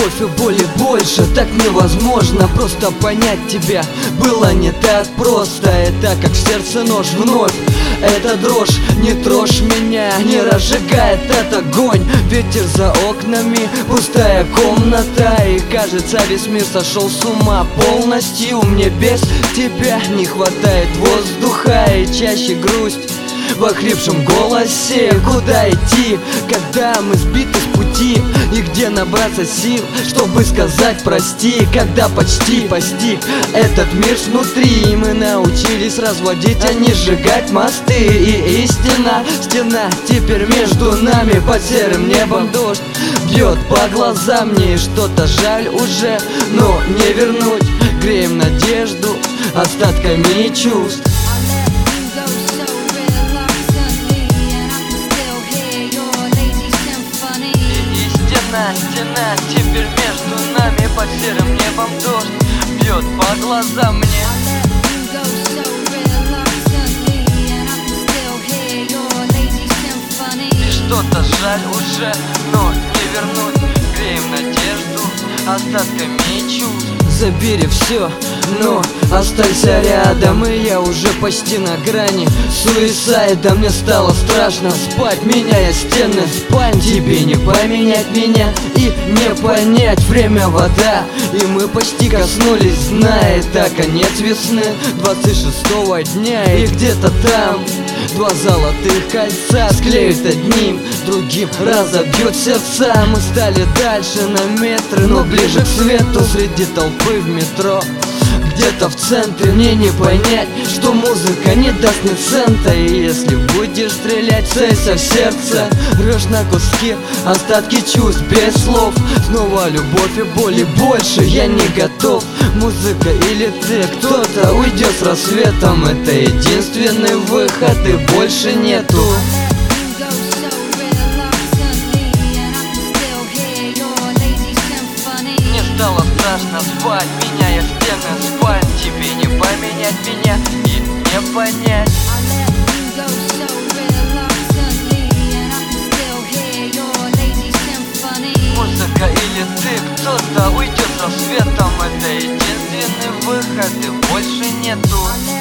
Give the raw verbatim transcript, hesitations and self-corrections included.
любовь и боли больше. Так невозможно просто понять тебя. Было не так просто. Это как в сердце нож вновь. Это дрожь, не трожь меня, не разжигает этот огонь. Ветер за окнами, пустая комната. И кажется, весь мир сошел с ума полностью. Мне без тебя не хватает воздуха и чаще грусть в охрипшем голосе. Куда идти, когда мы сбиты с пути? И где набраться сил, чтобы сказать прости? Когда почти постиг этот мир снутри, и мы научились разводить, а не сжигать мосты. И истина, стена теперь между нами. под серым небом дождь бьет по глазам. Мне что-то жаль уже, но не вернуть. Греем надежду остатками чувств. Стена теперь между нами, под серым небом дождь бьет по глазам мне. И что-то жаль уже, но не вернуть. Греем надежду остатками чувств. Забери все, но останься рядом. И я уже почти на грани суисайда. Мне стало страшно спать, меняя стены спальни. Тебе не поменять меня и не понять. Время вода, и мы почти коснулись дна. Это конец весны двадцать шестого дня. И где-то там два золотых кольца склеют одним, другим разобьют сердца. Мы стали дальше на метры, но ближе к свету среди толпы в метро. Где-то в центре мне не понять, что музыка не даст ни цента. И если будешь стрелять, целься в сердце. Рвешь на куски остатки чувств без слов. Снова любовь и боли больше я не готов. Музыка или ты, кто-то уйдет с рассветом. Это единственный выход и больше нету. Мне стало страшно спать, меняя стены спальни. Тебе не поменять меня и не понять. Музыка или ты, кто-то уйдет с рассветом. Это единственный выход и больше нету.